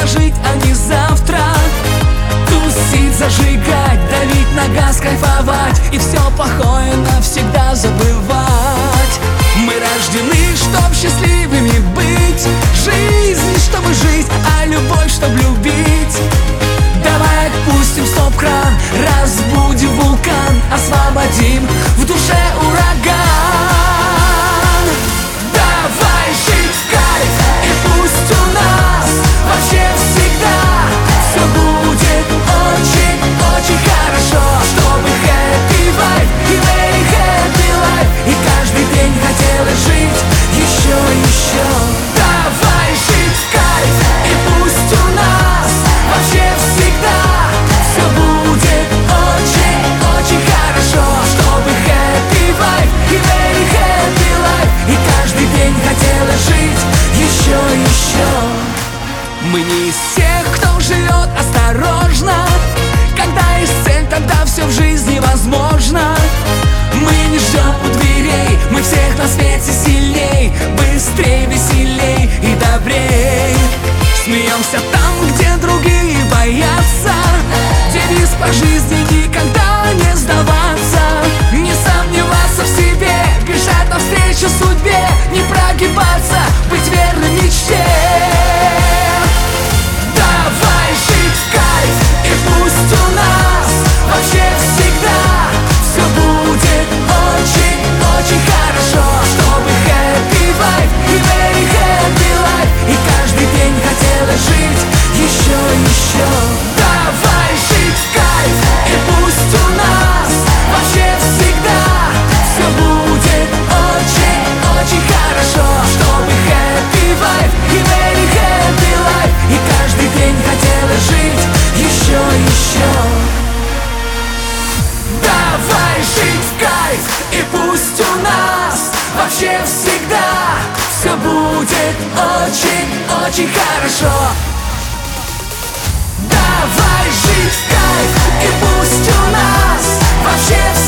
просто жить, а не завтра. Тусить, зажигать, давить на газ, кайфовать и все плохое навсегда забывать. Мы рождены, чтоб счастливыми быть. Жизнь, чтобы жить, а любовь, чтоб любить. Давай отпустим стоп-кран, разбудим вулкан, освободим в душе ураган. Давай жить в кайф, и пусть у нас вообще всегда все будет очень-очень хорошо. Чтобы happy vibe и very happy life, и каждый день хотелось жить еще и еще. Давай жить в кайф, и пусть у нас вообще всегда все будет очень-очень хорошо. Чтобы happy vibe и very happy life, и каждый день хотелось жить еще и еще. Мы не из тех, кто живет осторожно. Когда есть цель, тогда все в жизни возможно. Мы не ждем у дверей, мы всех на свете сильней, быстрей, веселей и добрей. Смеемся там, где другие боятся. Девиз по жизни: никогда не сдаваться, не сомневаться в себе, бежать навстречу судьбе, не прогибаться, быть верным мечте. Давай жить в кайф, и пусть у нас вообще всегда все будет очень-очень хорошо. Чтобы happy vibe и very happy life, и каждый день хотелось жить еще и еще. Давай жить в кайф, и пусть у нас вообще всегда все будет очень-очень хорошо. Чтобы happy vibe и very happy life, и каждый день хотелось жить еще и еще. Давай жить в кайф, и пусть у нас вообще всегда все будет очень-очень хорошо. Давай жить в кайф, и пусть у нас вообще всегда